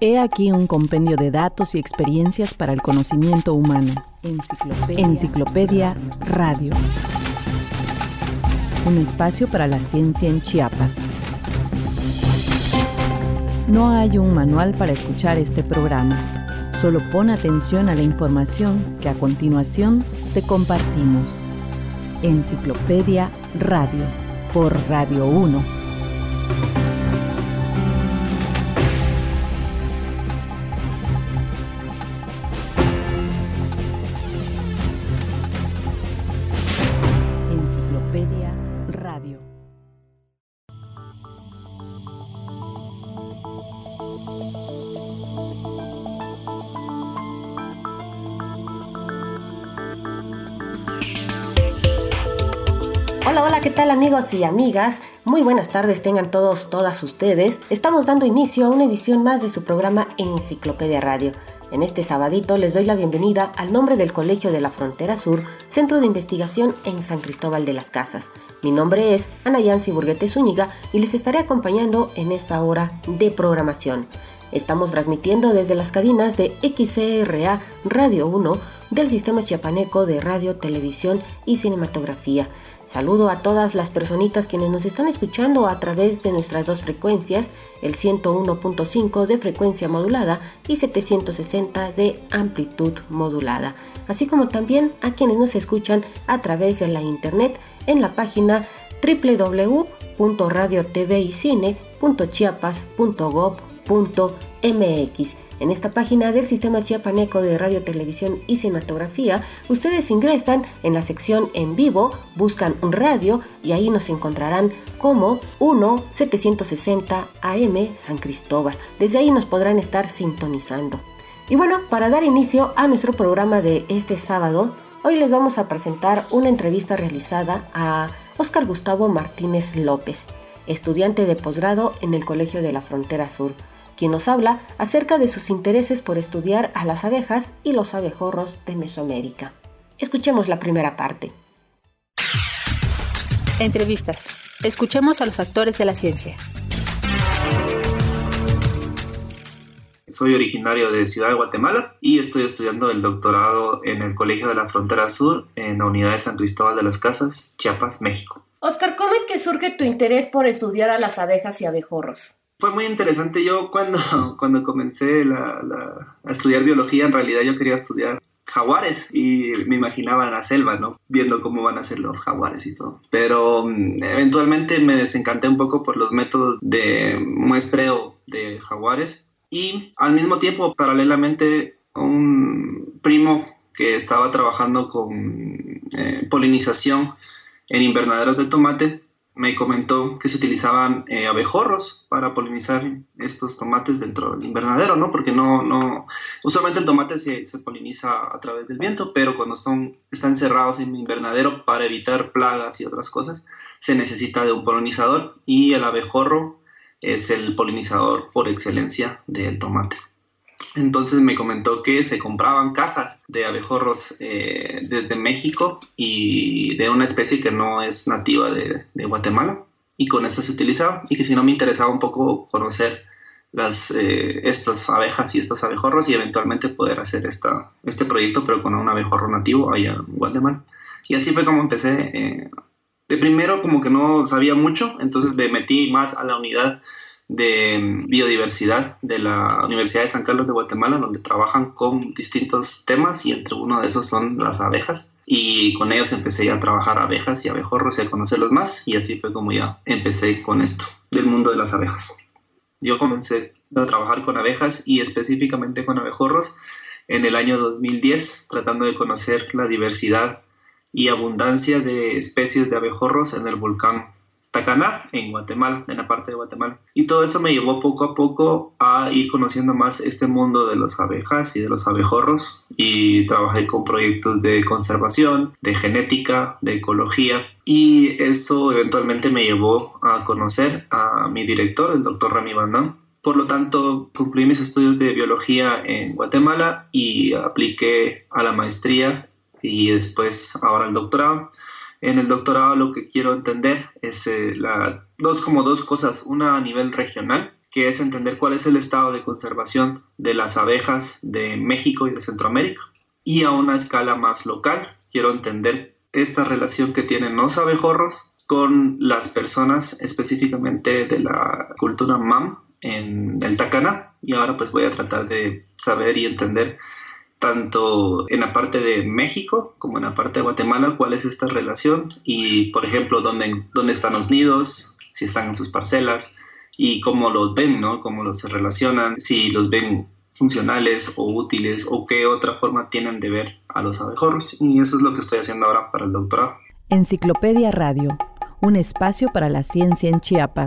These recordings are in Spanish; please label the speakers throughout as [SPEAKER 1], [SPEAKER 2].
[SPEAKER 1] He aquí un compendio de datos y experiencias para el conocimiento humano. Enciclopedia Radio. Un espacio para la ciencia en Chiapas. No hay un manual para escuchar este programa. Solo pon atención a la información que a continuación te compartimos. Enciclopedia Radio, por Radio 1. Enciclopedia Radio.
[SPEAKER 2] Hola, ¿qué tal amigos y amigas? Muy buenas tardes tengan todos, todas ustedes. Estamos dando inicio a una edición más de su programa Enciclopedia Radio. En este sabadito les doy la bienvenida al nombre del Colegio de la Frontera Sur, Centro de Investigación en San Cristóbal de las Casas. Mi nombre es Ana Yancy Burguete Zúñiga y les estaré acompañando en esta hora de programación. Estamos transmitiendo desde las cabinas de XCRA Radio 1 del Sistema Chiapaneco de Radio, Televisión y Cinematografía. Saludo a todas las personitas quienes nos están escuchando a través de nuestras dos frecuencias, el 101.5 de frecuencia modulada y 760 de amplitud modulada, así como también a quienes nos escuchan a través de la internet en la página www.radiotvicine.chiapas.gov.mx. En esta página del Sistema Chiapaneco de Radio, Televisión y Cinematografía, ustedes ingresan en la sección en vivo, buscan un radio y ahí nos encontrarán como 1760 AM San Cristóbal. Desde ahí nos podrán estar sintonizando. Y bueno, para dar inicio a nuestro programa de este sábado, hoy les vamos a presentar una entrevista realizada a Óscar Gustavo Martínez López, estudiante de posgrado en el Colegio de la Frontera Sur, quien nos habla acerca de sus intereses por estudiar a las abejas y los abejorros de Mesoamérica. Escuchemos la primera parte.
[SPEAKER 3] Entrevistas. Escuchemos a los actores de la ciencia.
[SPEAKER 4] Soy originario de Ciudad de Guatemala y estoy estudiando el doctorado en el Colegio de la Frontera Sur en la unidad de San Cristóbal de las Casas, Chiapas, México.
[SPEAKER 2] Óscar, ¿cómo es que surge tu interés por estudiar a las abejas y abejorros?
[SPEAKER 4] Fue muy interesante. Yo cuando comencé a estudiar biología, en realidad yo quería estudiar jaguares y me imaginaba en la selva, ¿no? Viendo cómo van a ser los jaguares y todo. Pero eventualmente me desencanté un poco por los métodos de muestreo de jaguares y al mismo tiempo, paralelamente, un primo que estaba trabajando con polinización en invernaderos de tomate me comentó que se utilizaban abejorros para polinizar estos tomates dentro del invernadero, ¿no? Porque usualmente el tomate se poliniza a través del viento, pero cuando están cerrados en el invernadero para evitar plagas y otras cosas, se necesita de un polinizador y el abejorro es el polinizador por excelencia del tomate. Entonces me comentó que se compraban cajas de abejorros desde México y de una especie que no es nativa de Guatemala, y con eso se utilizaba, y que si no me interesaba un poco conocer estas abejas y estos abejorros y eventualmente poder hacer este proyecto pero con un abejorro nativo allá en Guatemala. Y así fue como empecé. De primero como que no sabía mucho, entonces me metí más a la unidad de biodiversidad de la Universidad de San Carlos de Guatemala, donde trabajan con distintos temas y entre uno de esos son las abejas, y con ellos empecé ya a trabajar abejas y abejorros y a conocerlos más, y así fue como ya empecé con esto del mundo de las abejas. Yo comencé a trabajar con abejas y específicamente con abejorros en el año 2010, tratando de conocer la diversidad y abundancia de especies de abejorros en el volcán Tacaná, en Guatemala, en la parte de Guatemala. Y todo eso me llevó poco a poco a ir conociendo más este mundo de las abejas y de los abejorros, y trabajé con proyectos de conservación, de genética, de ecología, y eso eventualmente me llevó a conocer a mi director, el doctor Rami Bandán. Por lo tanto, concluí mis estudios de biología en Guatemala y apliqué a la maestría y después ahora al doctorado. En el doctorado lo que quiero entender es dos cosas, una a nivel regional, que es entender cuál es el estado de conservación de las abejas de México y de Centroamérica. Y a una escala más local, quiero entender esta relación que tienen los abejorros con las personas específicamente de la cultura MAM en el Tacaná. Y ahora pues voy a tratar de saber y entender tanto en la parte de México como en la parte de Guatemala cuál es esta relación y, por ejemplo, dónde están los nidos, si están en sus parcelas y cómo los ven, ¿no? Cómo los se relacionan, si los ven funcionales o útiles o qué otra forma tienen de ver a los abejorros. Y eso es lo que estoy haciendo ahora para el doctorado.
[SPEAKER 1] Enciclopedia Radio, un espacio para la ciencia en Chiapas.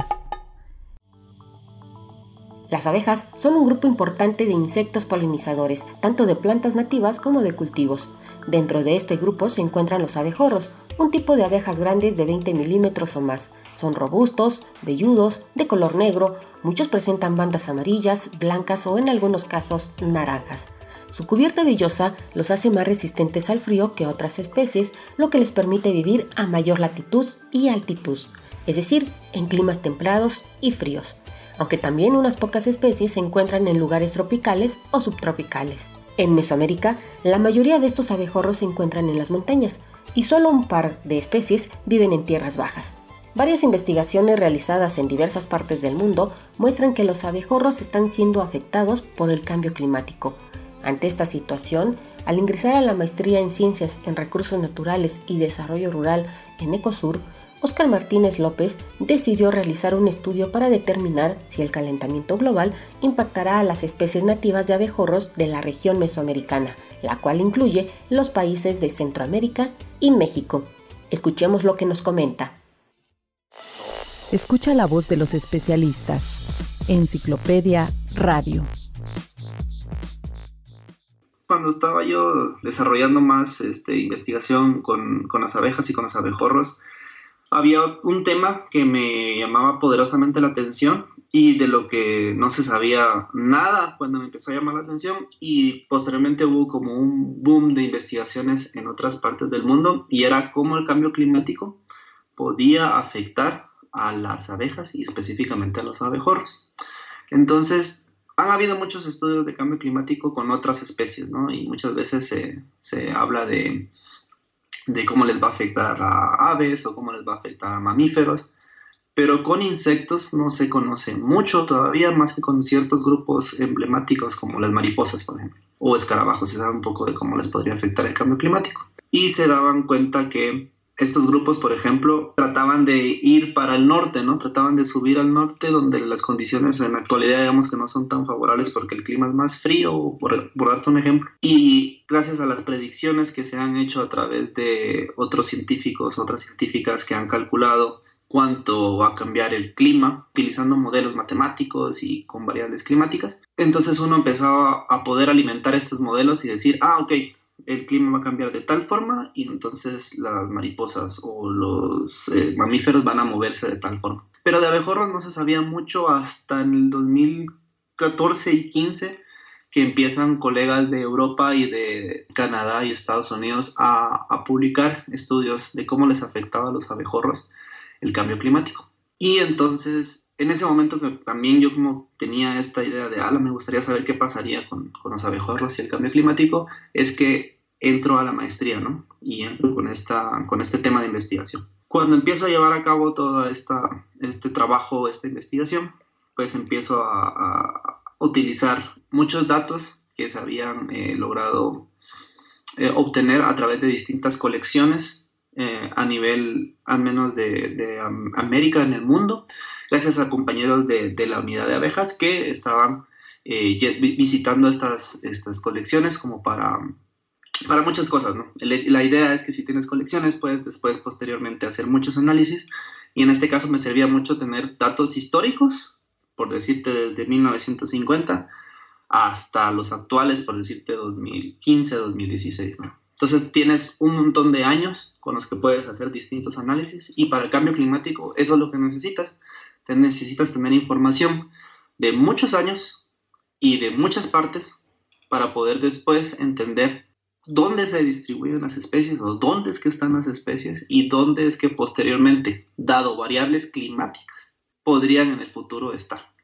[SPEAKER 2] Las abejas son un grupo importante de insectos polinizadores, tanto de plantas nativas como de cultivos. Dentro de este grupo se encuentran los abejorros, un tipo de abejas grandes de 20 milímetros o más. Son robustos, velludos, de color negro, muchos presentan bandas amarillas, blancas o en algunos casos naranjas. Su cubierta vellosa los hace más resistentes al frío que otras especies, lo que les permite vivir a mayor latitud y altitud, es decir, en climas templados y fríos, aunque también unas pocas especies se encuentran en lugares tropicales o subtropicales. En Mesoamérica, la mayoría de estos abejorros se encuentran en las montañas y solo un par de especies viven en tierras bajas. Varias investigaciones realizadas en diversas partes del mundo muestran que los abejorros están siendo afectados por el cambio climático. Ante esta situación, al ingresar a la maestría en Ciencias en Recursos Naturales y Desarrollo Rural en Ecosur, Óscar Martínez López decidió realizar un estudio para determinar si el calentamiento global impactará a las especies nativas de abejorros de la región mesoamericana, la cual incluye los países de Centroamérica y México. Escuchemos lo que nos comenta.
[SPEAKER 1] Escucha la voz de los especialistas. Enciclopedia Radio.
[SPEAKER 4] Cuando estaba yo desarrollando más investigación con las abejas y con los abejorros, había un tema que me llamaba poderosamente la atención y de lo que no se sabía nada cuando me empezó a llamar la atención, y posteriormente hubo como un boom de investigaciones en otras partes del mundo, y era cómo el cambio climático podía afectar a las abejas y específicamente a los abejorros. Entonces, han habido muchos estudios de cambio climático con otras especies, ¿no? Y muchas veces se habla de cómo les va a afectar a aves o cómo les va a afectar a mamíferos, pero con insectos no se conoce mucho todavía, más que con ciertos grupos emblemáticos como las mariposas, por ejemplo, o escarabajos. Se sabe un poco de cómo les podría afectar el cambio climático. Y se daban cuenta que estos grupos, por ejemplo, trataban de ir para el norte, ¿no? Trataban de subir al norte, donde las condiciones en la actualidad, digamos que no son tan favorables porque el clima es más frío, por darte un ejemplo. Y gracias a las predicciones que se han hecho a través de otros científicos, otras científicas que han calculado cuánto va a cambiar el clima, utilizando modelos matemáticos y con variables climáticas, entonces uno empezaba a poder alimentar estos modelos y decir, ok, el clima va a cambiar de tal forma y entonces las mariposas o los mamíferos van a moverse de tal forma. Pero de abejorros no se sabía mucho hasta en el 2014 y 15, que empiezan colegas de Europa y de Canadá y Estados Unidos a publicar estudios de cómo les afectaba a los abejorros el cambio climático. Y entonces, en ese momento que también yo como tenía esta idea de, me gustaría saber qué pasaría con los abejorros y el cambio climático, es que entro a la maestría, ¿no? Y entro con este tema de investigación. Cuando empiezo a llevar a cabo todo este trabajo, esta investigación, pues empiezo a utilizar muchos datos que se habían logrado obtener a través de distintas colecciones a nivel al menos de América, en el mundo, gracias a compañeros de la unidad de abejas que estaban visitando estas colecciones como para muchas cosas, ¿no? La idea es que si tienes colecciones puedes después posteriormente hacer muchos análisis, y en este caso me servía mucho tener datos históricos, por decirte desde 1950 hasta los actuales, por decirte 2015, 2016, ¿no? Entonces tienes un montón de años con los que puedes hacer distintos análisis, y para el cambio climático eso es lo que necesitas. Necesitas tener información de muchos años y de muchas partes para poder después entender dónde se distribuyen las especies, o dónde es que están las especies, y dónde es que posteriormente, dado variables climáticas, podrían en el futuro estar.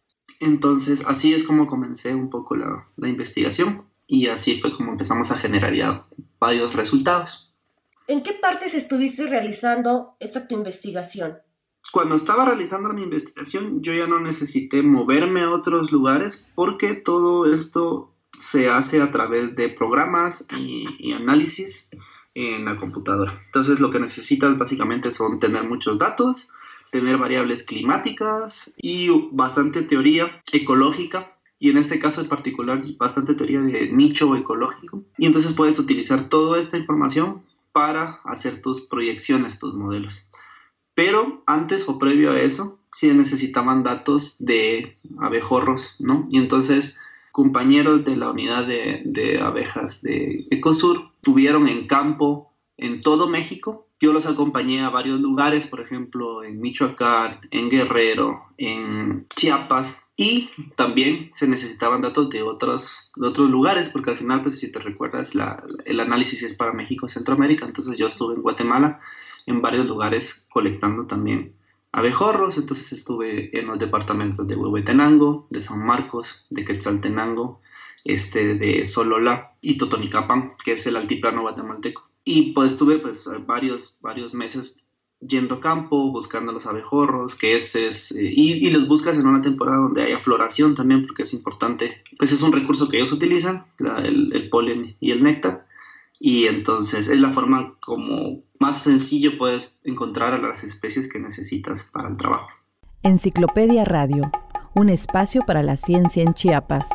[SPEAKER 4] Entonces, así es como comencé un poco la investigación y así fue como empezamos a generar ya varios resultados.
[SPEAKER 2] ¿En qué partes estuviste realizando esta tu investigación?
[SPEAKER 4] Cuando estaba realizando mi investigación, yo ya no necesité moverme a otros lugares porque todo esto se hace a través de programas y análisis en la computadora. Entonces, lo que necesitas básicamente son tener muchos datos, tener variables climáticas y bastante teoría ecológica, y en este caso en particular bastante teoría de nicho ecológico. Y entonces puedes utilizar toda esta información para hacer tus proyecciones, tus modelos. Pero antes o previo a eso, sí necesitaban datos de abejorros, ¿no? Y entonces compañeros de la unidad de abejas de Ecosur tuvieron en campo en todo México. Yo los acompañé a varios lugares, por ejemplo, en Michoacán, en Guerrero, en Chiapas, y también se necesitaban datos de otros lugares, porque al final, pues si te recuerdas, el análisis es para México, Centroamérica. Entonces yo estuve en Guatemala, en varios lugares colectando también abejorros. Entonces estuve en los departamentos de Huehuetenango, de San Marcos, de Quetzaltenango, de Sololá y Totonicapán, que es el altiplano guatemalteco. Y pues estuve varios meses yendo a campo, buscando los abejorros, y los buscas en una temporada donde haya floración también, porque es importante, pues es un recurso que ellos utilizan, el polen y el néctar, y entonces es la forma como más sencillo puedes encontrar a las especies que necesitas para el trabajo.
[SPEAKER 1] Enciclopedia Radio, un espacio para la ciencia en Chiapas.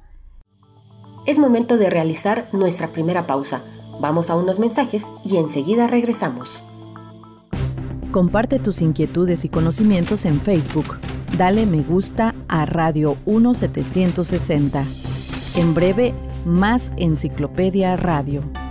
[SPEAKER 2] Es momento de realizar nuestra primera pausa. Vamos a unos mensajes y enseguida regresamos.
[SPEAKER 1] Comparte tus inquietudes y conocimientos en Facebook. Dale me gusta a Radio 1760. En breve, más Enciclopedia Radio.